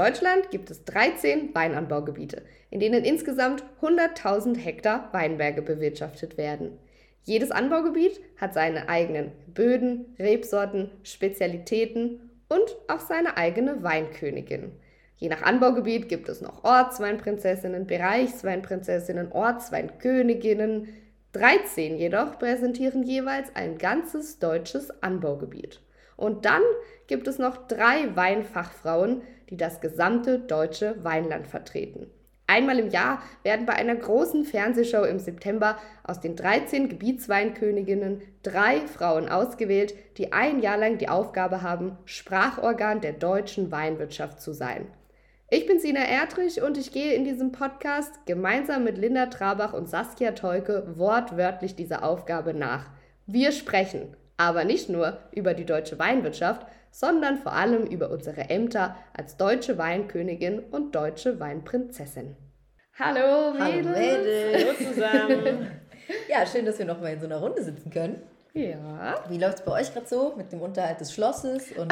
Deutschland gibt es 13 Weinanbaugebiete, in denen insgesamt 100.000 Hektar Weinberge bewirtschaftet werden. Jedes Anbaugebiet hat seine eigenen Böden, Rebsorten, Spezialitäten und auch seine eigene Weinkönigin. Je nach Anbaugebiet gibt es noch Ortsweinprinzessinnen, Bereichsweinprinzessinnen, Ortsweinköniginnen. 13 jedoch präsentieren jeweils ein ganzes deutsches Anbaugebiet. Und dann gibt es noch 3 Weinfachfrauen, die das gesamte deutsche Weinland vertreten. Einmal im Jahr werden bei einer großen Fernsehshow im September aus den 13 Gebietsweinköniginnen 3 Frauen ausgewählt, die ein Jahr lang die Aufgabe haben, Sprachorgan der deutschen Weinwirtschaft zu sein. Ich bin Sina Erdrich und ich gehe in diesem Podcast gemeinsam mit Linda Trabach und Saskia Teuke wortwörtlich dieser Aufgabe nach. Wir sprechen aber nicht nur über die deutsche Weinwirtschaft, sondern vor allem über unsere Ämter als deutsche Weinkönigin und deutsche Weinprinzessin. Hallo Mädels! Hallo Mädels! Hallo zusammen! Ja, schön, dass wir noch mal in so einer Runde sitzen können. Ja. Wie läuft es bei euch gerade so mit dem Unterhalt des Schlosses? Und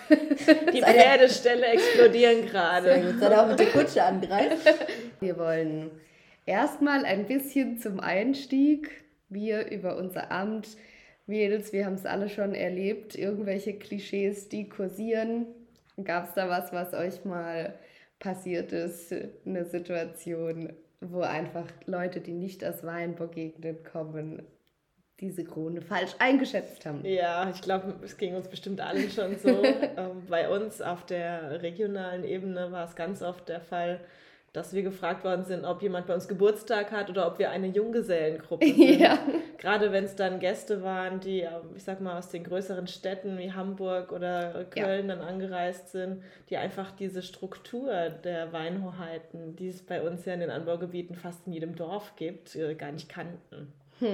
die Pferdeställe explodieren gerade. Sehr gut, seid ihr auch mit der Kutsche angreift? Wir wollen erstmal ein bisschen zum Einstieg, wir über unser Amt. Mädels, wir haben es alle schon erlebt, irgendwelche Klischees, die kursieren. Gab es da was euch mal passiert ist, eine Situation, wo einfach Leute, die nicht aus Weinbaugegenden kommen, diese Krone falsch eingeschätzt haben? Ja, ich glaube, es ging uns bestimmt allen schon so. Bei uns auf der regionalen Ebene war es ganz oft der Fall, dass wir gefragt worden sind, ob jemand bei uns Geburtstag hat oder ob wir eine Junggesellengruppe sind. Ja. Gerade wenn es dann Gäste waren, die, ich sag mal, aus den größeren Städten wie Hamburg oder Köln dann angereist sind, die einfach diese Struktur der Weinhoheiten, die es bei uns ja in den Anbaugebieten fast in jedem Dorf gibt, gar nicht kannten.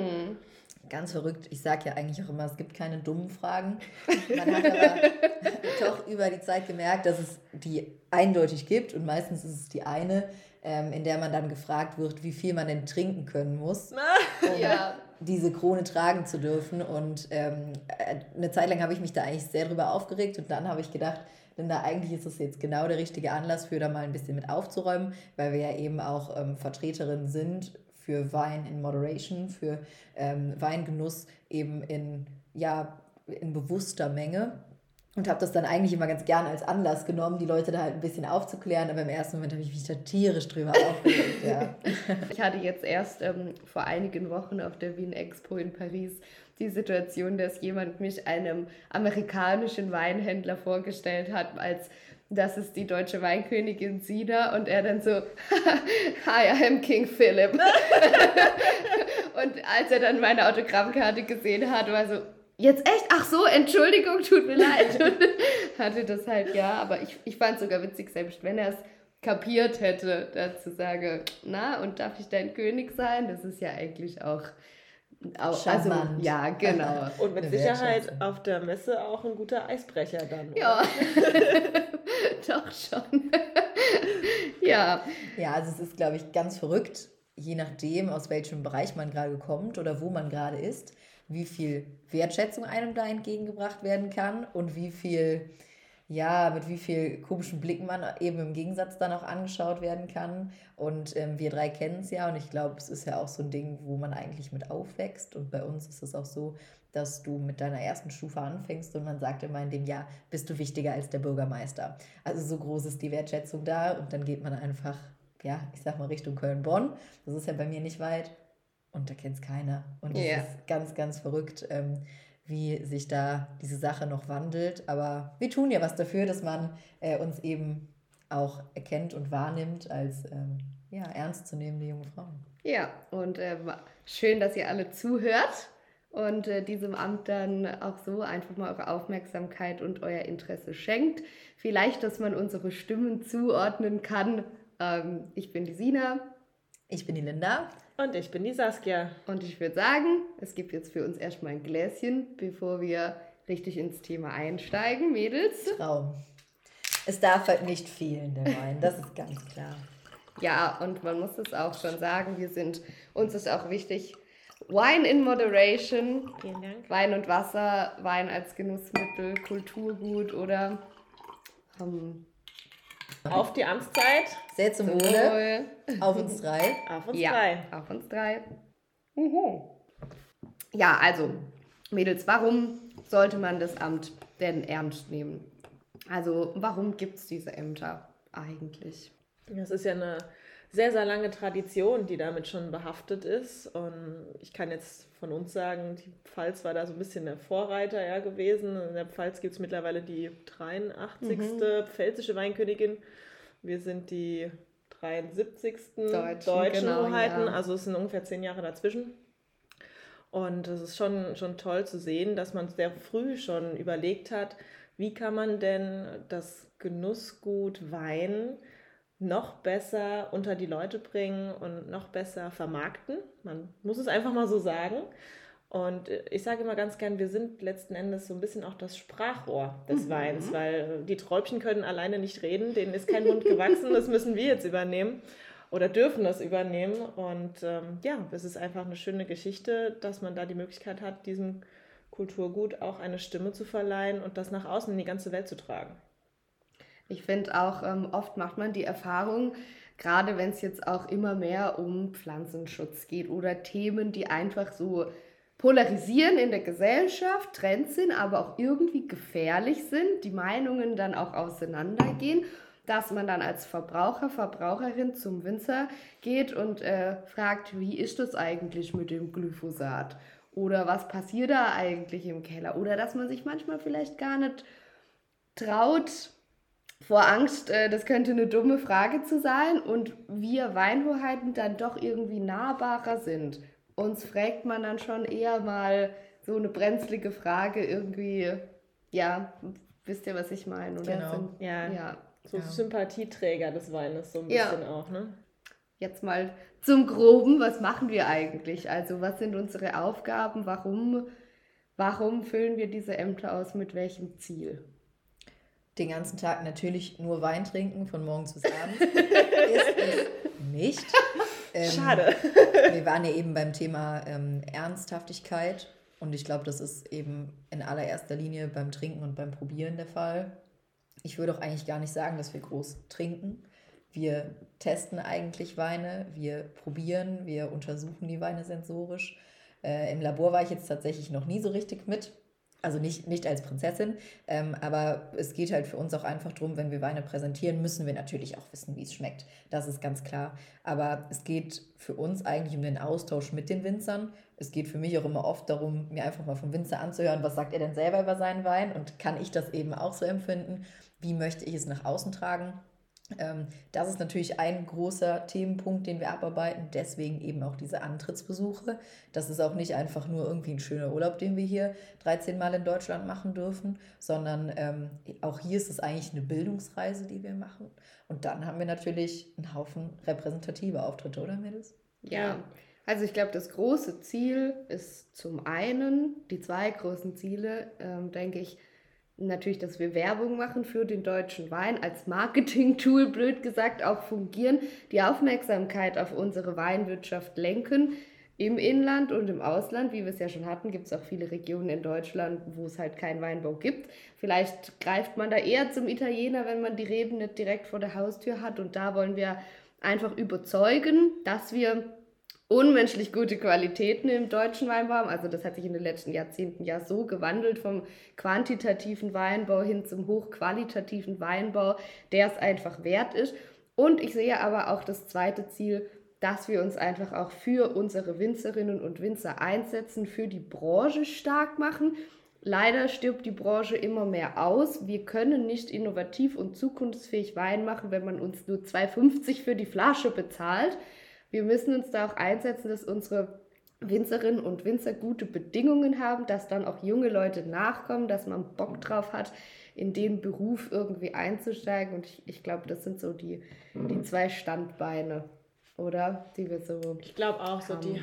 Ganz verrückt. Ich sage ja eigentlich auch immer, es gibt keine dummen Fragen. Man hat aber doch über die Zeit gemerkt, dass es die eindeutig gibt. Und meistens ist es die eine, in der man dann gefragt wird, wie viel man denn trinken können muss, um diese Krone tragen zu dürfen. Und eine Zeit lang habe ich mich da eigentlich sehr drüber aufgeregt. Und dann habe ich gedacht, Linda, eigentlich ist es jetzt genau der richtige Anlass für da mal ein bisschen mit aufzuräumen, weil wir ja eben auch Vertreterinnen sind für Wein in Moderation, für Weingenuss eben in bewusster Menge. Und habe das dann eigentlich immer ganz gern als Anlass genommen, die Leute da halt ein bisschen aufzuklären. Aber im ersten Moment habe ich mich da tierisch drüber aufgeregt. Ja. Ich hatte jetzt erst vor einigen Wochen auf der Wien Expo in Paris die Situation, dass jemand mich einem amerikanischen Weinhändler vorgestellt hat, als das ist die deutsche Weinkönigin Sina, und er dann so, hi, I'm King Philip. Und als er dann meine Autogrammkarte gesehen hat, war so, jetzt echt? Ach so, Entschuldigung, tut mir leid. Und hatte das halt, aber ich fand es sogar witzig, selbst wenn er es kapiert hätte, dazu sage, na, und darf ich dein König sein? Das ist ja eigentlich auch charmant. Also, ja, genau. Und mit Sicherheit auf der Messe auch ein guter Eisbrecher dann. Ja, doch schon. Ja, also es ist, glaube ich, ganz verrückt, je nachdem, aus welchem Bereich man gerade kommt oder wo man gerade ist, wie viel Wertschätzung einem da entgegengebracht werden kann und wie viel, mit wie viel komischen Blicken man eben im Gegensatz dann auch angeschaut werden kann. Und wir 3 kennen es ja, und ich glaube, es ist ja auch so ein Ding, wo man eigentlich mit aufwächst. Und bei uns ist es auch so, dass du mit deiner ersten Stufe anfängst und man sagt immer in dem Jahr, bist du wichtiger als der Bürgermeister. Also so groß ist die Wertschätzung da, und dann geht man einfach, ich sag mal Richtung Köln-Bonn. Das ist ja bei mir nicht weit, und da kennt es keiner. Und das ist ganz, ganz verrückt, wie sich da diese Sache noch wandelt. Aber wir tun ja was dafür, dass man uns eben auch erkennt und wahrnimmt als ernstzunehmende junge Frauen. Ja, und schön, dass ihr alle zuhört und diesem Amt dann auch so einfach mal eure Aufmerksamkeit und euer Interesse schenkt. Vielleicht, dass man unsere Stimmen zuordnen kann. Ich bin die Sina. Ich bin die Linda. Und ich bin die Saskia. Und ich würde sagen, es gibt jetzt für uns erstmal ein Gläschen, bevor wir richtig ins Thema einsteigen, Mädels. Traum. Es darf halt nicht fehlen, der Wein, das ist ganz klar. Ja, und man muss es auch schon sagen, uns ist auch wichtig, Wine in Moderation. Vielen Dank. Wein und Wasser, Wein als Genussmittel, Kulturgut oder Auf die Amtszeit. Sehr zum Wohle. Auf uns drei. Auf uns drei. Auf uns drei. Ja, also, Mädels, warum sollte man das Amt denn ernst nehmen? Also, warum gibt es diese Ämter eigentlich? Das ist ja eine sehr, sehr lange Tradition, die damit schon behaftet ist. Und ich kann jetzt von uns sagen, die Pfalz war da so ein bisschen der Vorreiter gewesen. In der Pfalz gibt es mittlerweile die 83. Pfälzische Weinkönigin. Wir sind die 73. deutschen genau, Hoheiten. ja. Also es sind ungefähr 10 Jahre dazwischen. Und es ist schon toll zu sehen, dass man sehr früh schon überlegt hat, wie kann man denn das Genussgut Wein noch besser unter die Leute bringen und noch besser vermarkten. Man muss es einfach mal so sagen. Und ich sage immer ganz gern, wir sind letzten Endes so ein bisschen auch das Sprachrohr des Weins, weil die Träubchen können alleine nicht reden, denen ist kein Mund gewachsen, das müssen wir jetzt übernehmen oder dürfen das übernehmen. Und es ist einfach eine schöne Geschichte, dass man da die Möglichkeit hat, diesem Kulturgut auch eine Stimme zu verleihen und das nach außen in die ganze Welt zu tragen. Ich finde auch, oft macht man die Erfahrung, gerade wenn es jetzt auch immer mehr um Pflanzenschutz geht oder Themen, die einfach so polarisieren in der Gesellschaft, Trends sind, aber auch irgendwie gefährlich sind, die Meinungen dann auch auseinandergehen, dass man dann als Verbraucher, Verbraucherin zum Winzer geht und fragt, wie ist das eigentlich mit dem Glyphosat? Oder was passiert da eigentlich im Keller? Oder dass man sich manchmal vielleicht gar nicht traut, vor Angst, das könnte eine dumme Frage zu sein und wir Weinhoheiten dann doch irgendwie nahbarer sind. Uns fragt man dann schon eher mal so eine brenzlige Frage irgendwie, ja, wisst ihr, was ich meine? Oder Genau. So Sympathieträger des Weines so ein bisschen auch, ne? Jetzt mal zum Groben, was machen wir eigentlich? Also was sind unsere Aufgaben? Warum füllen wir diese Ämter aus? Mit welchem Ziel? Den ganzen Tag natürlich nur Wein trinken, von morgens bis abends. Ist es nicht. Schade. Wir waren ja eben beim Thema Ernsthaftigkeit und ich glaube, das ist eben in allererster Linie beim Trinken und beim Probieren der Fall. Ich würde auch eigentlich gar nicht sagen, dass wir groß trinken. Wir testen eigentlich Weine, wir probieren, wir untersuchen die Weine sensorisch. Im Labor war ich jetzt tatsächlich noch nie so richtig mit. Also nicht als Prinzessin, aber es geht halt für uns auch einfach darum, wenn wir Weine präsentieren, müssen wir natürlich auch wissen, wie es schmeckt. Das ist ganz klar. Aber es geht für uns eigentlich um den Austausch mit den Winzern. Es geht für mich auch immer oft darum, mir einfach mal vom Winzer anzuhören, was sagt er denn selber über seinen Wein und kann ich das eben auch so empfinden? Wie möchte ich es nach außen tragen? Das ist natürlich ein großer Themenpunkt, den wir abarbeiten, deswegen eben auch diese Antrittsbesuche. Das ist auch nicht einfach nur irgendwie ein schöner Urlaub, den wir hier 13 Mal in Deutschland machen dürfen, sondern auch hier ist es eigentlich eine Bildungsreise, die wir machen. Und dann haben wir natürlich einen Haufen repräsentative Auftritte, oder Mädels? Ja, also ich glaube, das große Ziel ist zum einen, die zwei großen Ziele, denke ich, natürlich, dass wir Werbung machen für den deutschen Wein, als Marketing-Tool, blöd gesagt, auch fungieren, die Aufmerksamkeit auf unsere Weinwirtschaft lenken, im Inland und im Ausland. Wie wir es ja schon hatten, gibt es auch viele Regionen in Deutschland, wo es halt keinen Weinbau gibt. Vielleicht greift man da eher zum Italiener, wenn man die Reben nicht direkt vor der Haustür hat. Und da wollen wir einfach überzeugen, dass wir unmenschlich gute Qualitäten im deutschen Weinbau haben. Also das hat sich in den letzten Jahrzehnten ja so gewandelt vom quantitativen Weinbau hin zum hochqualitativen Weinbau, der es einfach wert ist. Und ich sehe aber auch das zweite Ziel, dass wir uns einfach auch für unsere Winzerinnen und Winzer einsetzen, für die Branche stark machen. Leider stirbt die Branche immer mehr aus. Wir können nicht innovativ und zukunftsfähig Wein machen, wenn man uns nur 2,50 für die Flasche bezahlt. Wir müssen uns da auch einsetzen, dass unsere Winzerinnen und Winzer gute Bedingungen haben, dass dann auch junge Leute nachkommen, dass man Bock drauf hat, in den Beruf irgendwie einzusteigen. Und ich glaube, das sind so die zwei Standbeine, oder? Die wir so. Ich glaube auch, so die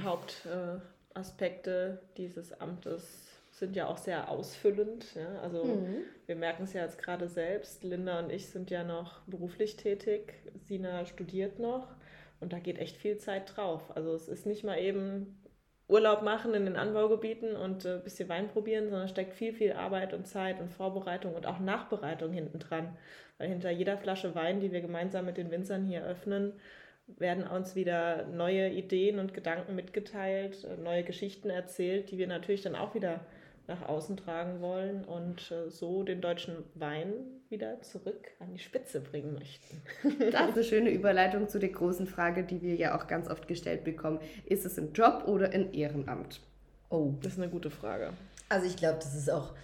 Hauptaspekte dieses Amtes sind ja auch sehr ausfüllend. Ja? Also wir merken es ja jetzt gerade selbst. Linda und ich sind ja noch beruflich tätig. Sina studiert noch. Und da geht echt viel Zeit drauf. Also es ist nicht mal eben Urlaub machen in den Anbaugebieten und ein bisschen Wein probieren, sondern steckt viel, viel Arbeit und Zeit und Vorbereitung und auch Nachbereitung hinten dran. Weil hinter jeder Flasche Wein, die wir gemeinsam mit den Winzern hier öffnen, werden uns wieder neue Ideen und Gedanken mitgeteilt, neue Geschichten erzählt, die wir natürlich dann auch wieder nach außen tragen wollen und so den deutschen Wein wieder zurück an die Spitze bringen möchten. Das ist eine schöne Überleitung zu der großen Frage, die wir ja auch ganz oft gestellt bekommen. Ist es ein Job oder ein Ehrenamt? Oh, das ist eine gute Frage. Also ich glaube, das ist auch...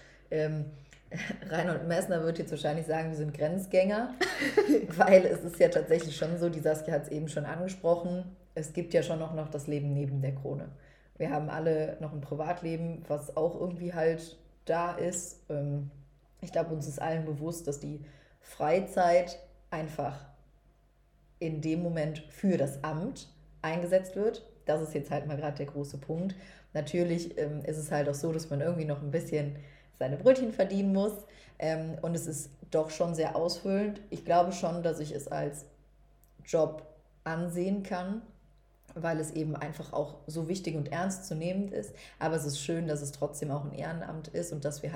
Reinhold Messner wird jetzt wahrscheinlich sagen, wir sind Grenzgänger, weil es ist ja tatsächlich schon so, die Saskia hat es eben schon angesprochen, es gibt ja schon noch das Leben neben der Krone. Wir haben alle noch ein Privatleben, was auch irgendwie halt da ist. Ich glaube, uns ist allen bewusst, dass die Freizeit einfach in dem Moment für das Amt eingesetzt wird. Das ist jetzt halt mal gerade der große Punkt. Natürlich ist es halt auch so, dass man irgendwie noch ein bisschen seine Brötchen verdienen muss. Und es ist doch schon sehr ausfüllend. Ich glaube schon, dass ich es als Job ansehen kann, weil es eben einfach auch so wichtig und ernstzunehmend ist. Aber es ist schön, dass es trotzdem auch ein Ehrenamt ist und dass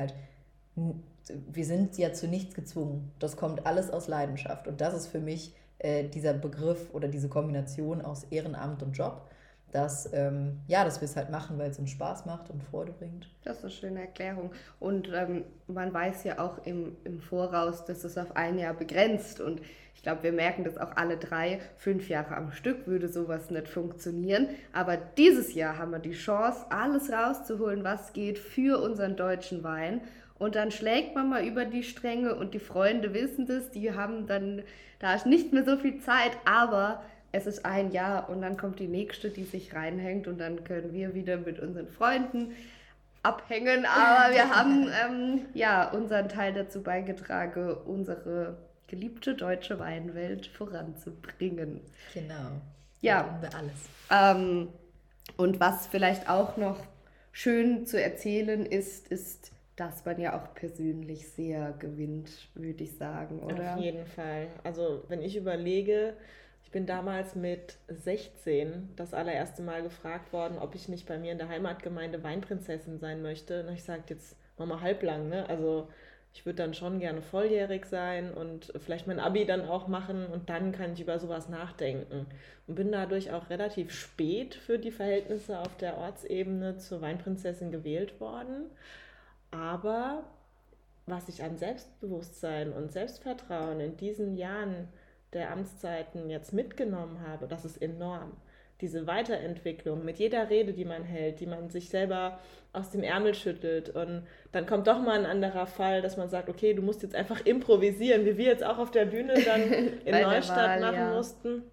wir sind ja zu nichts gezwungen. Das kommt alles aus Leidenschaft. Und das ist für mich dieser Begriff oder diese Kombination aus Ehrenamt und Job, dass wir es halt machen, weil es uns Spaß macht und Freude bringt. Das ist eine schöne Erklärung. Und man weiß ja auch im Voraus, dass es auf ein Jahr begrenzt. Und ich glaube, wir merken das auch alle 3, 5 Jahre am Stück würde sowas nicht funktionieren. Aber dieses Jahr haben wir die Chance, alles rauszuholen, was geht für unseren deutschen Wein. Und dann schlägt man mal über die Stränge und die Freunde wissen das, die haben dann, da ist nicht mehr so viel Zeit, aber es ist ein Jahr und dann kommt die nächste, die sich reinhängt und dann können wir wieder mit unseren Freunden abhängen. Aber wir haben unseren Teil dazu beigetragen, unsere geliebte deutsche Weinwelt voranzubringen. Genau. Ja. Da tun wir alles. Und was vielleicht auch noch schön zu erzählen ist, dass man ja auch persönlich sehr gewinnt, würde ich sagen, oder? Auf jeden Fall. Also wenn ich überlege, ich bin damals mit 16 das allererste Mal gefragt worden, ob ich nicht bei mir in der Heimatgemeinde Weinprinzessin sein möchte. Und ich sagte, jetzt mach mal halblang, ne? Also ich würde dann schon gerne volljährig sein und vielleicht mein Abi dann auch machen und dann kann ich über sowas nachdenken. Und bin dadurch auch relativ spät für die Verhältnisse auf der Ortsebene zur Weinprinzessin gewählt worden. Aber was ich an Selbstbewusstsein und Selbstvertrauen in diesen Jahren der Amtszeiten jetzt mitgenommen habe, das ist enorm. Diese Weiterentwicklung mit jeder Rede, die man hält, die man sich selber aus dem Ärmel schüttelt und dann kommt doch mal ein anderer Fall, dass man sagt, okay, du musst jetzt einfach improvisieren, wie wir jetzt auch auf der Bühne dann in Neustadt machen mussten.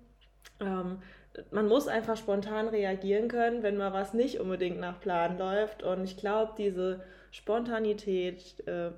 Man muss einfach spontan reagieren können, wenn mal was nicht unbedingt nach Plan läuft und ich glaube, diese Spontanität,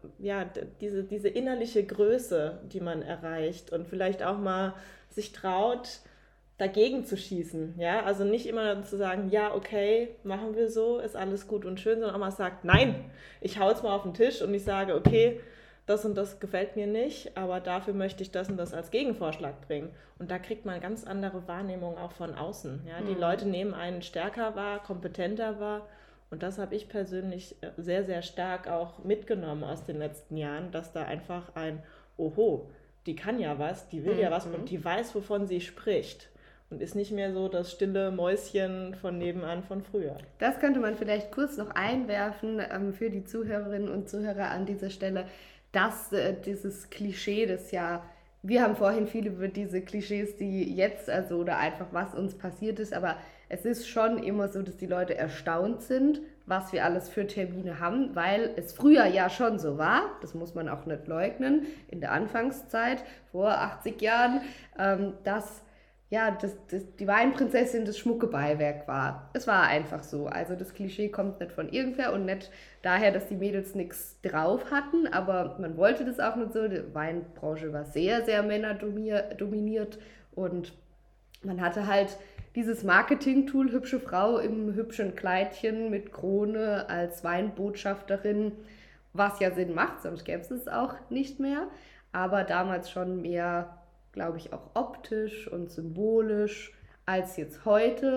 diese innerliche Größe, die man erreicht und vielleicht auch mal sich traut, dagegen zu schießen. Ja? Also nicht immer zu sagen, ja, okay, machen wir so, ist alles gut und schön, sondern auch mal sagt, nein, ich hau jetzt mal auf den Tisch und ich sage, okay, das und das gefällt mir nicht, aber dafür möchte ich das und das als Gegenvorschlag bringen. Und da kriegt man ganz andere Wahrnehmung auch von außen. Ja? Die Leute nehmen einen stärker wahr, kompetenter wahr. Und das habe ich persönlich sehr, sehr stark auch mitgenommen aus den letzten Jahren, dass da einfach Oho, die kann ja was, die will ja was und die weiß, wovon sie spricht. Und ist nicht mehr so das stille Mäuschen von nebenan von früher. Das könnte man vielleicht kurz noch einwerfen für die Zuhörerinnen und Zuhörer an dieser Stelle, dass dieses Klischee, wir haben vorhin viel über diese Klischees, die jetzt, oder einfach was uns passiert ist, aber es ist schon immer so, dass die Leute erstaunt sind, was wir alles für Termine haben, weil es früher ja schon so war, das muss man auch nicht leugnen, in der Anfangszeit, vor 80 Jahren, dass die Weinprinzessin das schmucke Beiwerk war. Es war einfach so. Also das Klischee kommt nicht von irgendwer und nicht daher, dass die Mädels nichts drauf hatten, aber man wollte das auch nicht so. Die Weinbranche war sehr, sehr männerdominiert und man hatte halt dieses Marketing-Tool, hübsche Frau im hübschen Kleidchen mit Krone als Weinbotschafterin, was ja Sinn macht, sonst gäbe es auch nicht mehr, aber damals schon mehr, glaube ich, auch optisch und symbolisch als jetzt heute,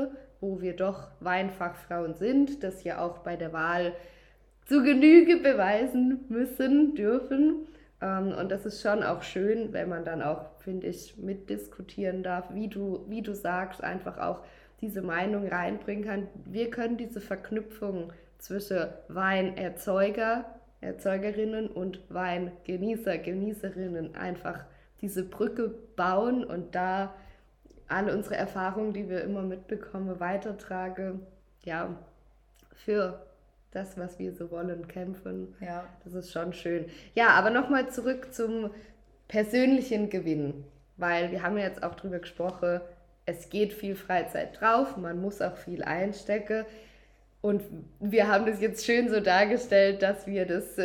wo wir doch Weinfachfrauen sind, das ja auch bei der Wahl zu Genüge beweisen müssen, dürfen. Und das ist schon auch schön, wenn man dann auch, finde ich, mitdiskutieren darf, wie du sagst, einfach auch diese Meinung reinbringen kann. Wir können diese Verknüpfung zwischen Weinerzeuger, Erzeugerinnen und Weingenießer, Genießerinnen einfach diese Brücke bauen und da alle unsere Erfahrungen, die wir immer mitbekommen, weitertrage, ja, für das, was wir so wollen, kämpfen. Ja. Das ist schon schön. Ja, aber nochmal zurück zum persönlichen Gewinn, weil wir haben ja jetzt auch drüber gesprochen, es geht viel Freizeit drauf, man muss auch viel einstecken und wir haben das jetzt schön so dargestellt, dass wir das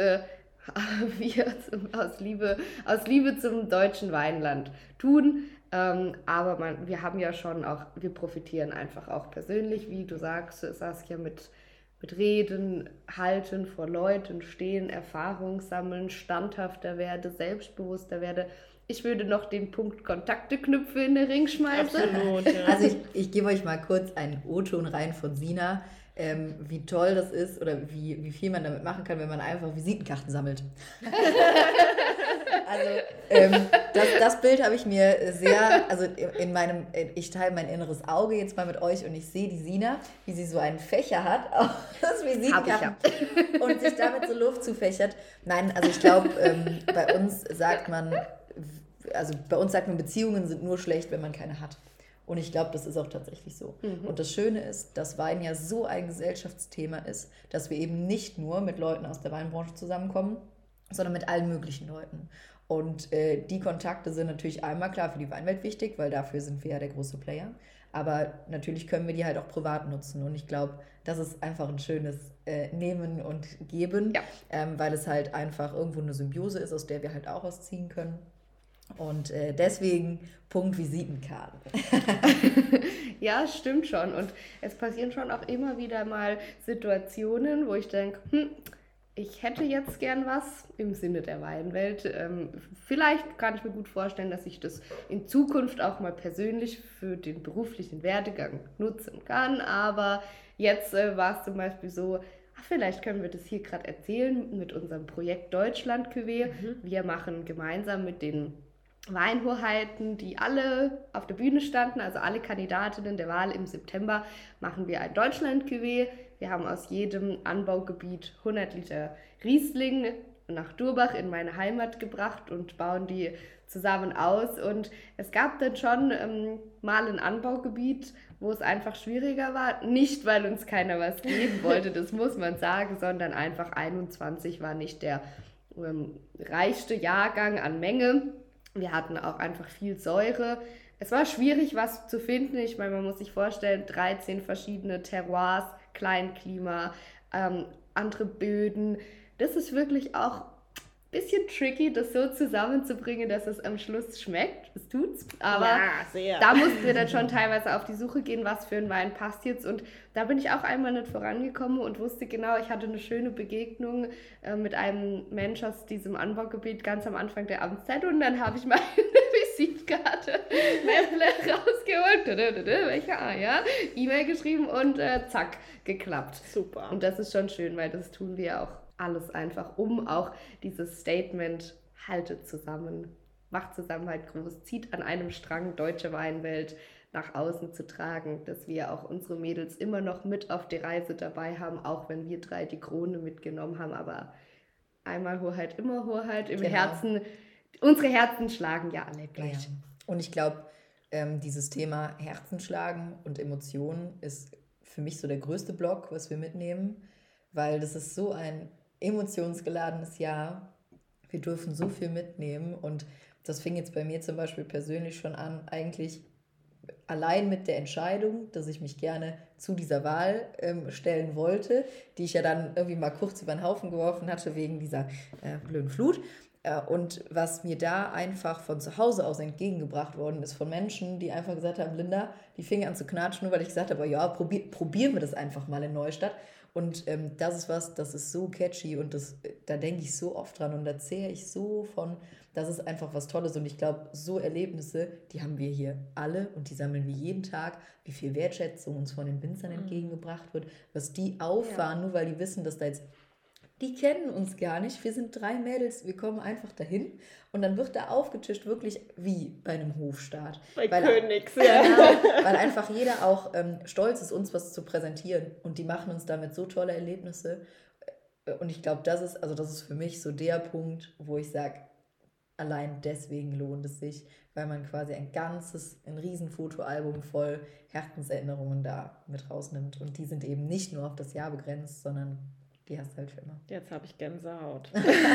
aus Liebe zum deutschen Weinland tun. Aber wir haben ja schon auch, wir profitieren einfach auch persönlich, wie du sagst, Saskia, mit Reden, Halten vor Leuten, Stehen, Erfahrung sammeln, standhafter werde, selbstbewusster werde. Ich würde noch den Punkt Kontakte knüpfen in den Ring schmeißen. Absolut, ja. Also ich gebe euch mal kurz einen O-Ton rein von Sina, wie toll das ist oder wie viel man damit machen kann, wenn man einfach Visitenkarten sammelt. Also das Bild habe ich mir sehr, also ich teile mein inneres Auge jetzt mal mit euch und ich sehe die Sina, wie sie so einen Fächer hat aus Visitenkarten und sich damit so Luft zufächert. Nein, also ich glaube, bei uns sagt man, Beziehungen sind nur schlecht, wenn man keine hat. Und ich glaube, das ist auch tatsächlich so. Mhm. Und das Schöne ist, dass Wein ja so ein Gesellschaftsthema ist, dass wir eben nicht nur mit Leuten aus der Weinbranche zusammenkommen, sondern mit allen möglichen Leuten. Und die Kontakte sind natürlich einmal klar für die Weinwelt wichtig, weil dafür sind wir ja der große Player. Aber natürlich können wir die halt auch privat nutzen. Und ich glaube, das ist einfach ein schönes Nehmen und Geben, weil es halt einfach irgendwo eine Symbiose ist, aus der wir halt auch was ziehen können. Und deswegen Punkt Visitenkarten. Ja, stimmt schon. Und es passieren schon auch immer wieder mal Situationen, wo ich denke, ich hätte jetzt gern was im Sinne der Weinwelt. Vielleicht kann ich mir gut vorstellen, dass ich das in Zukunft auch mal persönlich für den beruflichen Werdegang nutzen kann. Aber jetzt war es zum Beispiel so, vielleicht können wir das hier gerade erzählen mit unserem Projekt Deutschland Cuvée. Wir machen gemeinsam mit den Weinhoheiten, die alle auf der Bühne standen, also alle Kandidatinnen der Wahl im September, machen wir ein Deutschland-Cuvée. Wir haben aus jedem Anbaugebiet 100 Liter Riesling nach Durbach in meine Heimat gebracht und bauen die zusammen aus. Und es gab dann schon mal ein Anbaugebiet, wo es einfach schwieriger war. Nicht, weil uns keiner was geben wollte, das muss man sagen, sondern einfach 21 war nicht der reichste Jahrgang an Menge. Wir hatten auch einfach viel Säure. Es war schwierig, was zu finden. Ich meine, man muss sich vorstellen, 13 verschiedene Terroirs, Kleinklima, andere Böden. Das ist wirklich auch ein bisschen tricky, das so zusammenzubringen, dass es am Schluss schmeckt. Es tut's. Aber da mussten wir dann schon teilweise auf die Suche gehen, was für ein Wein passt jetzt. Und da bin ich auch einmal nicht vorangekommen und wusste genau, ich hatte eine schöne Begegnung mit einem Mensch aus diesem Anbaugebiet ganz am Anfang der Amtszeit. Und dann habe ich meine Visitkarte rausgeholt, E-Mail geschrieben und zack, geklappt. Super. Und das ist schon schön, weil das tun wir auch alles einfach, um auch dieses Statement haltet zusammen, macht Zusammenhalt groß, zieht an einem Strang deutsche Weinwelt nach außen zu tragen, dass wir auch unsere Mädels immer noch mit auf die Reise dabei haben, auch wenn wir 3 die Krone mitgenommen haben, aber einmal Hoheit, immer Hoheit im Herzen. Unsere Herzen schlagen ja alle gleich. Ja. Und ich glaube, dieses Thema Herzenschlagen und Emotionen ist für mich so der größte Block, was wir mitnehmen, weil das ist so ein emotionsgeladenes Jahr. Wir dürfen so viel mitnehmen und das fing jetzt bei mir zum Beispiel persönlich schon an, eigentlich allein mit der Entscheidung, dass ich mich gerne zu dieser Wahl stellen wollte, die ich ja dann irgendwie mal kurz über den Haufen geworfen hatte wegen dieser blöden Flut. Und was mir da einfach von zu Hause aus entgegengebracht worden ist von Menschen, die einfach gesagt haben, Linda, die fingen an zu knatschen, nur weil ich gesagt habe, ja, probieren wir das einfach mal in Neustadt. Und das ist das ist so catchy und da denke ich so oft dran und da zehre ich so von, das ist einfach was Tolles und ich glaube, so Erlebnisse, die haben wir hier alle und die sammeln wir jeden Tag, wie viel Wertschätzung uns von den Winzern entgegengebracht wird, was die auffahren, nur weil die wissen, dass da jetzt, die kennen uns gar nicht, wir sind 3 Mädels, wir kommen einfach dahin und dann wird da aufgetischt, wirklich wie bei einem Hofstaat. Bei Königs, ja. Genau, weil einfach jeder auch stolz ist, uns was zu präsentieren und die machen uns damit so tolle Erlebnisse und ich glaube, das ist für mich so der Punkt, wo ich sage, allein deswegen lohnt es sich, weil man quasi ein riesen Fotoalbum voll Herzenserinnerungen da mit rausnimmt und die sind eben nicht nur auf das Jahr begrenzt, sondern die hast du halt für immer. Jetzt habe ich Gänsehaut.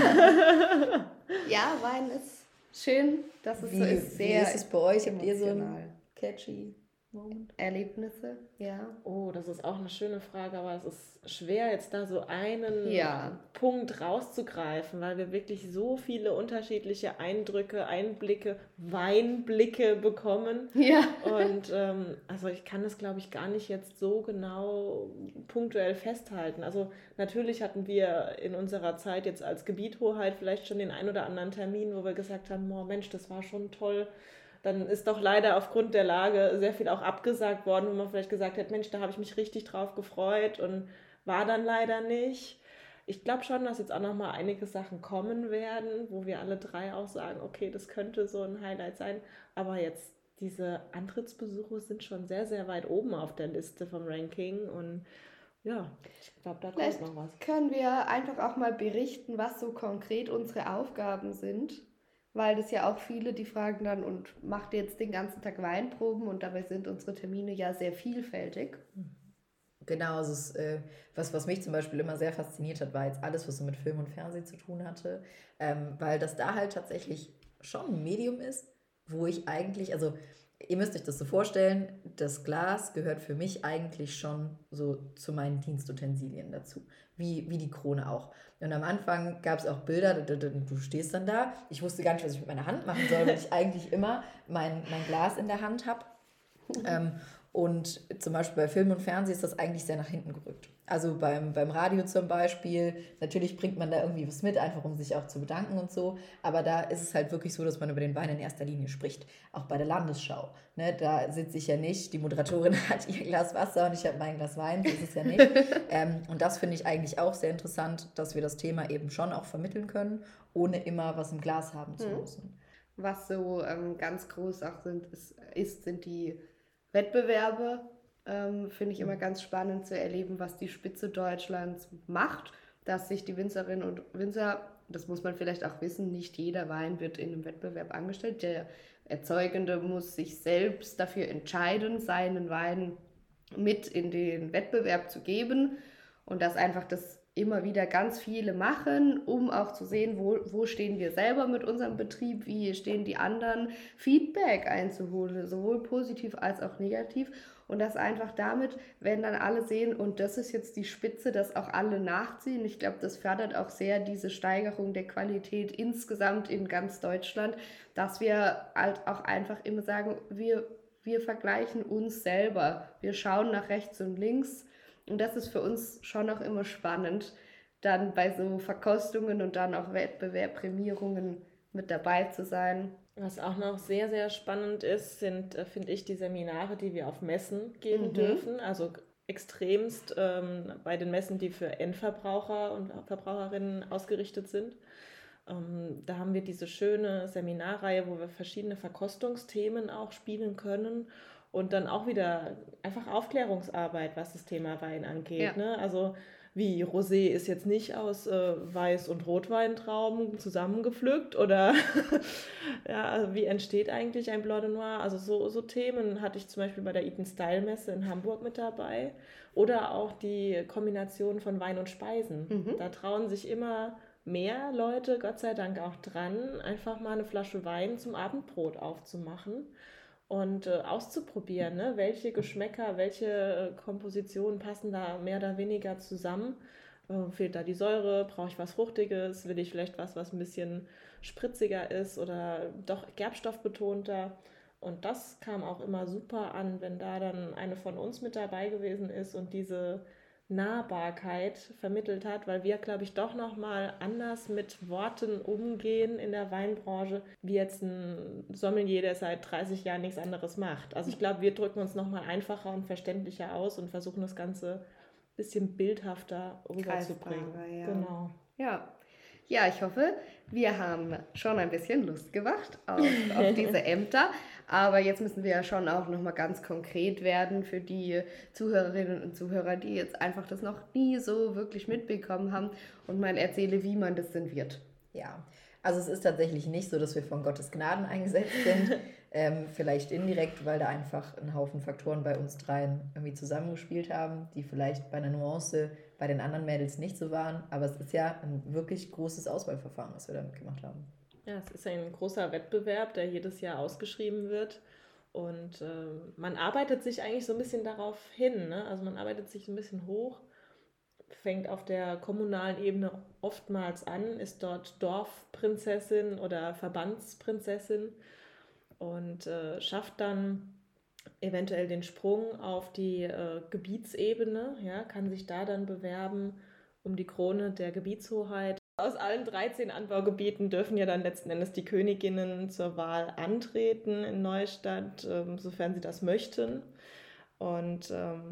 Ja, Wein ist schön, dass es so ist. Wie ist es bei euch? Habt ihr so emotional. einen catchy Moment? Erlebnisse, ja. Oh, das ist auch eine schöne Frage, aber es ist schwer, jetzt da so einen Ja. Punkt rauszugreifen, weil wir wirklich so viele unterschiedliche Eindrücke, Einblicke, Weinblicke bekommen. Ja. Und also ich kann das, glaube ich, gar nicht jetzt so genau punktuell festhalten. Also natürlich hatten wir in unserer Zeit jetzt als Gebiethoheit vielleicht schon den ein oder anderen Termin, wo wir gesagt haben, oh Mensch, das war schon toll. Dann ist doch leider aufgrund der Lage sehr viel auch abgesagt worden, wo man vielleicht gesagt hat, Mensch, da habe ich mich richtig drauf gefreut und war dann leider nicht. Ich glaube schon, dass jetzt auch noch mal einige Sachen kommen werden, wo wir alle 3 auch sagen, okay, das könnte so ein Highlight sein. Aber jetzt diese Antrittsbesuche sind schon sehr, sehr weit oben auf der Liste vom Ranking und ja, ich glaube, da Vielleicht kommt noch was. können wir einfach auch mal berichten, was so konkret unsere Aufgaben sind. Weil das ja auch viele, die fragen dann, und macht ihr jetzt den ganzen Tag Weinproben? Und dabei sind unsere Termine ja sehr vielfältig. Genau, also was mich zum Beispiel immer sehr fasziniert hat, war jetzt alles, was so mit Film und Fernsehen zu tun hatte, weil das da halt tatsächlich schon ein Medium ist, wo ich eigentlich, also ihr müsst euch das so vorstellen, das Glas gehört für mich eigentlich schon so zu meinen Dienstutensilien dazu, wie die Krone auch. Und am Anfang gab es auch Bilder, du stehst dann da, ich wusste gar nicht, was ich mit meiner Hand machen soll, weil ich eigentlich immer mein Glas in der Hand habe. Und zum Beispiel bei Film und Fernsehen ist das eigentlich sehr nach hinten gerückt. Also beim Radio zum Beispiel, natürlich bringt man da irgendwie was mit, einfach um sich auch zu bedanken und so. Aber da ist es halt wirklich so, dass man über den Wein in erster Linie spricht. Auch bei der Landesschau. Ne, da sitze ich ja nicht, die Moderatorin hat ihr Glas Wasser und ich habe mein Glas Wein, so ist es ja nicht. Und das finde ich eigentlich auch sehr interessant, dass wir das Thema eben schon auch vermitteln können, ohne immer was im Glas haben zu müssen. Was so ganz groß auch sind die Wettbewerbe. Finde ich immer ganz spannend zu erleben, was die Spitze Deutschlands macht, dass sich die Winzerinnen und Winzer, das muss man vielleicht auch wissen, nicht jeder Wein wird in einem Wettbewerb angestellt. Der Erzeugende muss sich selbst dafür entscheiden, seinen Wein mit in den Wettbewerb zu geben und dass einfach das immer wieder ganz viele machen, um auch zu sehen, wo stehen wir selber mit unserem Betrieb, wie stehen die anderen, Feedback einzuholen, sowohl positiv als auch negativ. Und das einfach damit, wenn dann alle sehen, und das ist jetzt die Spitze, dass auch alle nachziehen. Ich glaube, das fördert auch sehr diese Steigerung der Qualität insgesamt in ganz Deutschland, dass wir halt auch einfach immer sagen, wir vergleichen uns selber. Wir schauen nach rechts und links. Und das ist für uns schon auch immer spannend, dann bei so Verkostungen und dann auch Wettbewerbprämierungen mit dabei zu sein. Was auch noch sehr, sehr spannend ist, sind, finde ich, die Seminare, die wir auf Messen geben dürfen. Also extremst bei den Messen, die für Endverbraucher und Verbraucherinnen ausgerichtet sind. Da haben wir diese schöne Seminarreihe, wo wir verschiedene Verkostungsthemen auch spielen können und dann auch wieder einfach Aufklärungsarbeit, was das Thema Wein angeht. Ja. Ne? Also wie Rosé ist jetzt nicht aus Weiß- und Rotweintrauben zusammengepflückt oder ja, also wie entsteht eigentlich ein Blanc de Noir? Also so Themen hatte ich zum Beispiel bei der Eaton Style Messe in Hamburg mit dabei oder auch die Kombination von Wein und Speisen. Da trauen sich immer mehr Leute, Gott sei Dank auch dran, einfach mal eine Flasche Wein zum Abendbrot aufzumachen und auszuprobieren, ne? Welche Geschmäcker, welche Kompositionen passen da mehr oder weniger zusammen. Fehlt da die Säure? Brauche ich was Fruchtiges? Will ich vielleicht was ein bisschen spritziger ist oder doch gerbstoffbetonter? Und das kam auch immer super an, wenn da dann eine von uns mit dabei gewesen ist und diese Nahbarkeit vermittelt hat, weil wir, glaube ich, doch nochmal anders mit Worten umgehen in der Weinbranche, wie jetzt ein Sommelier, der seit 30 Jahren nichts anderes macht. Also ich glaube, wir drücken uns nochmal einfacher und verständlicher aus und versuchen das Ganze ein bisschen bildhafter rüberzubringen. Greifbarer, ja. Genau. Ja, ich hoffe, wir haben schon ein bisschen Lust gemacht auf diese Ämter. Aber jetzt müssen wir ja schon auch nochmal ganz konkret werden für die Zuhörerinnen und Zuhörer, die jetzt einfach das noch nie so wirklich mitbekommen haben und mal erzähle, wie man das denn wird. Ja, also es ist tatsächlich nicht so, dass wir von Gottes Gnaden eingesetzt sind. Vielleicht indirekt, weil da einfach ein Haufen Faktoren bei uns dreien irgendwie zusammengespielt haben, die vielleicht bei einer Nuance bei den anderen Mädels nicht so waren. Aber es ist ja ein wirklich großes Auswahlverfahren, was wir damit gemacht haben. Ja, es ist ein großer Wettbewerb, der jedes Jahr ausgeschrieben wird. Und man arbeitet sich eigentlich so ein bisschen darauf hin, ne? Also man arbeitet sich ein bisschen hoch, fängt auf der kommunalen Ebene oftmals an, ist dort Dorfprinzessin oder Verbandsprinzessin und schafft dann eventuell den Sprung auf die Gebietsebene, ja, kann sich da dann bewerben um die Krone der Gebietshoheit. Aus allen 13 Anbaugebieten dürfen ja dann letzten Endes die Königinnen zur Wahl antreten in Neustadt, sofern sie das möchten. Und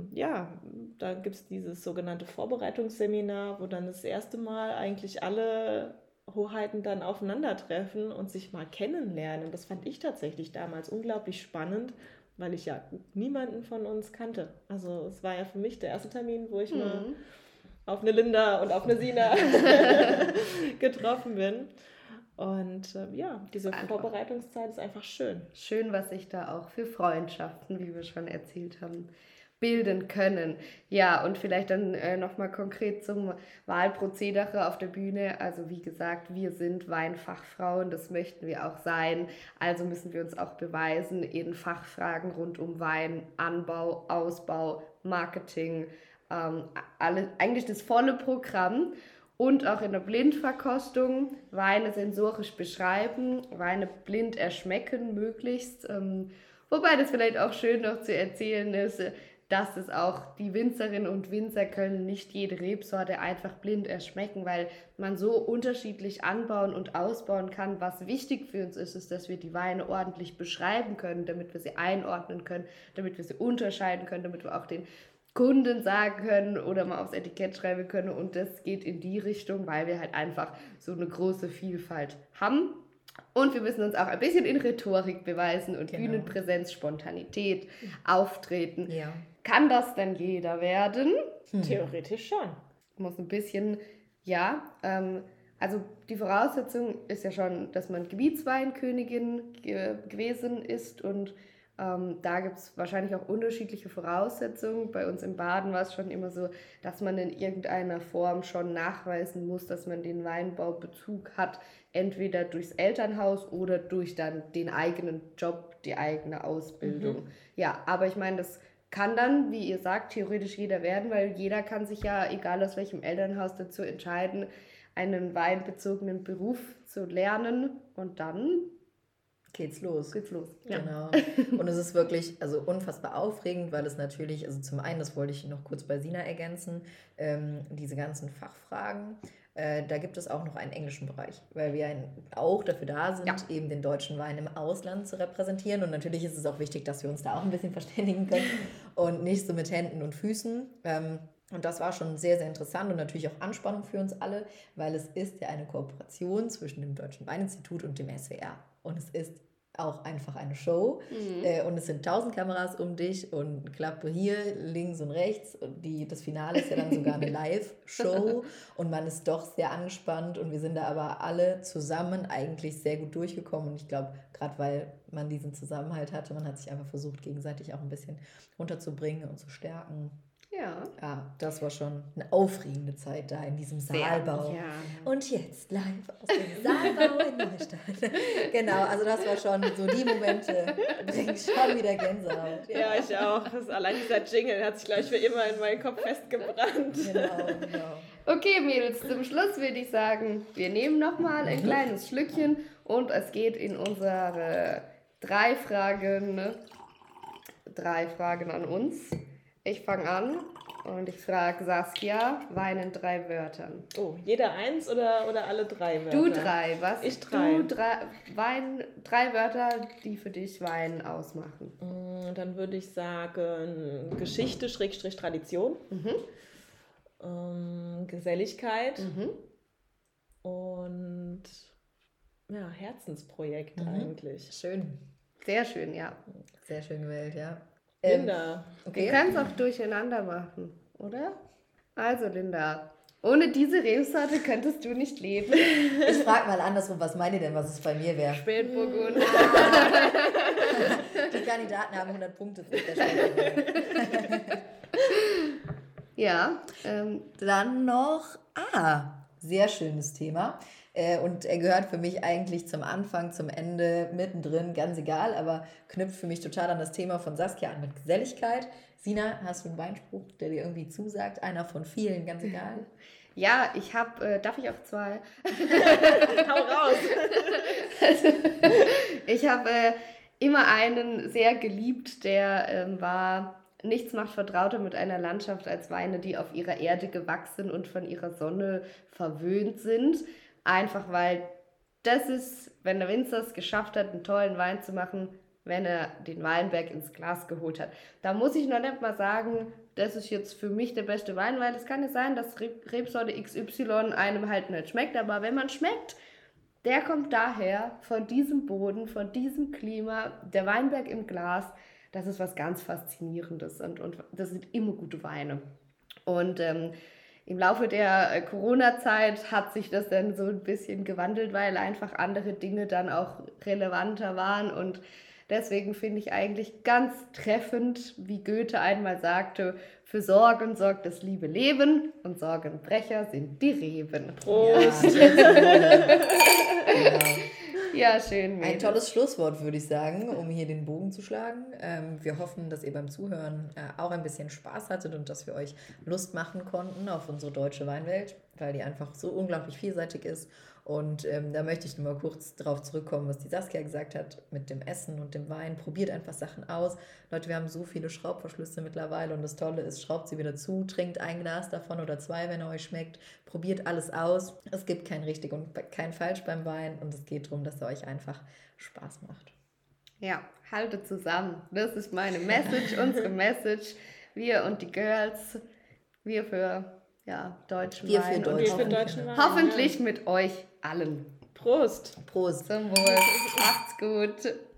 da gibt es dieses sogenannte Vorbereitungsseminar, wo dann das erste Mal eigentlich alle Hoheiten dann aufeinandertreffen und sich mal kennenlernen. Das fand ich tatsächlich damals unglaublich spannend, weil ich ja niemanden von uns kannte. Also es war ja für mich der erste Termin, wo ich mal auf eine Linda und auf eine Sina getroffen bin. Und diese Vorbereitungszeit ist einfach schön. Schön, was sich da auch für Freundschaften, wie wir schon erzählt haben, bilden können. Ja, und vielleicht dann nochmal konkret zum Wahlprozedere auf der Bühne. Also wie gesagt, wir sind Weinfachfrauen, das möchten wir auch sein. Also müssen wir uns auch beweisen in Fachfragen rund um Wein, Anbau, Ausbau, Marketing, eigentlich das volle Programm. Und auch in der Blindverkostung Weine sensorisch beschreiben, Weine blind erschmecken möglichst. Wobei das vielleicht auch schön noch zu erzählen ist, dass es auch die Winzerinnen und Winzer können nicht jede Rebsorte einfach blind erschmecken, weil man so unterschiedlich anbauen und ausbauen kann. Was wichtig für uns ist, ist, dass wir die Weine ordentlich beschreiben können, damit wir sie einordnen können, damit wir sie unterscheiden können, damit wir auch den Kunden sagen können oder mal aufs Etikett schreiben können, und das geht in die Richtung, weil wir halt einfach so eine große Vielfalt haben. Und wir müssen uns auch ein bisschen in Rhetorik beweisen und Bühnenpräsenz, Spontanität, Auftreten. Ja. Kann das denn jeder werden? Theoretisch schon. Muss ein bisschen, also die Voraussetzung ist ja schon, dass man Gebietsweinkönigin gewesen ist, und da gibt es wahrscheinlich auch unterschiedliche Voraussetzungen. Bei uns in Baden war es schon immer so, dass man in irgendeiner Form schon nachweisen muss, dass man den Weinbaubezug hat, entweder durchs Elternhaus oder durch dann den eigenen Job, die eigene Ausbildung. Ja, aber ich meine, das kann dann, wie ihr sagt, theoretisch jeder werden, weil jeder kann sich ja, egal aus welchem Elternhaus, dazu entscheiden, einen weinbezogenen Beruf zu lernen, und dann geht's los. Ja. Genau. Und es ist wirklich unfassbar aufregend, weil es natürlich, also zum einen, das wollte ich noch kurz bei Sina ergänzen, diese ganzen Fachfragen, da gibt es auch noch einen englischen Bereich, weil wir auch dafür da sind, eben den deutschen Wein im Ausland zu repräsentieren. Und natürlich ist es auch wichtig, dass wir uns da auch ein bisschen verständigen können und nicht so mit Händen und Füßen. Und das war schon sehr, sehr interessant und natürlich auch Anspannung für uns alle, weil es ist ja eine Kooperation zwischen dem Deutschen Weininstitut und dem SWR. Und es ist auch einfach eine Show. Und es sind 1000 Kameras um dich und Klappe hier, links und rechts. Und das Finale ist ja dann sogar eine Live-Show. Und man ist doch sehr angespannt. Und wir sind da aber alle zusammen eigentlich sehr gut durchgekommen. Und ich glaube, gerade weil man diesen Zusammenhalt hatte, man hat sich einfach versucht, gegenseitig auch ein bisschen runterzubringen und zu stärken. Ja, das war schon eine aufregende Zeit da in diesem Saalbau. Ja. Und jetzt live aus dem Saalbau in Neustadt. Genau, also das war schon so, die Momente bringen schon wieder Gänsehaut. Ja, ich auch. Allein dieser Jingle hat sich gleich für immer in meinen Kopf festgebrannt. Genau. Okay, Mädels, zum Schluss würde ich sagen, wir nehmen nochmal ein kleines Schlückchen und es geht in unsere 3 Fragen an uns. Ich fange an. Und ich frage Saskia, Wein in 3 Wörtern. Oh, jeder eins oder alle 3 Wörter? Du 3, was? Ich 3. Du 3 Wörter, die für dich Wein ausmachen. Dann würde ich sagen Geschichte, Schrägstrich Tradition, Geselligkeit und ja, Herzensprojekt eigentlich. Schön. Sehr schön, ja. Sehr schön gewählt, ja. Linda. Wir können es auch durcheinander machen, oder? Also, Linda, ohne diese Rebsorte könntest du nicht leben. Ich frage mal andersrum, was meint ihr denn, was es bei mir wäre? Spätburgunder. Die Kandidaten haben 100 Punkte für der Spätburgunder. Ja. Dann noch, sehr schönes Thema. Und er gehört für mich eigentlich zum Anfang, zum Ende, mittendrin, ganz egal, aber knüpft für mich total an das Thema von Saskia an mit Geselligkeit. Sina, hast du einen Weinspruch, der dir irgendwie zusagt? Einer von vielen, ganz egal. Ja, ich habe, darf ich auch 2? Hau raus! Ich habe immer einen sehr geliebt, der war: Nichts macht vertrauter mit einer Landschaft als Weine, die auf ihrer Erde gewachsen und von ihrer Sonne verwöhnt sind. Einfach weil das ist, wenn der Winzer es geschafft hat, einen tollen Wein zu machen, wenn er den Weinberg ins Glas geholt hat. Da muss ich noch nicht mal sagen, das ist jetzt für mich der beste Wein, weil es kann ja sein, dass Rebsorte XY einem halt nicht schmeckt, aber wenn man schmeckt, der kommt daher, von diesem Boden, von diesem Klima, der Weinberg im Glas, das ist was ganz Faszinierendes und das sind immer gute Weine. Und im Laufe der Corona-Zeit hat sich das dann so ein bisschen gewandelt, weil einfach andere Dinge dann auch relevanter waren. Und deswegen finde ich eigentlich ganz treffend, wie Goethe einmal sagte: Für Sorgen sorgt das liebe Leben und Sorgenbrecher sind die Reben. Prost! Ja, schön. Ein Mädels. tolles Schlusswort, würde ich sagen, um hier den Bogen zu schlagen. Wir hoffen, dass ihr beim Zuhören auch ein bisschen Spaß hattet und dass wir euch Lust machen konnten auf unsere deutsche Weinwelt, weil die einfach so unglaublich vielseitig ist. Und da möchte ich nur mal kurz darauf zurückkommen, was die Saskia gesagt hat mit dem Essen und dem Wein. Probiert einfach Sachen aus. Leute, wir haben so viele Schraubverschlüsse mittlerweile und das Tolle ist, schraubt sie wieder zu, trinkt ein Glas davon oder 2, wenn er euch schmeckt. Probiert alles aus. Es gibt kein richtig und kein falsch beim Wein und es geht darum, dass er euch einfach Spaß macht. Ja, haltet zusammen. Das ist meine Message, unsere Message. Wir und die Girls, wir für deutschen Wir für Wein und deutschen Wir für deutschen Wein. hoffentlich mit euch allen. Prost! Prost! Zum Wohl. Macht's gut.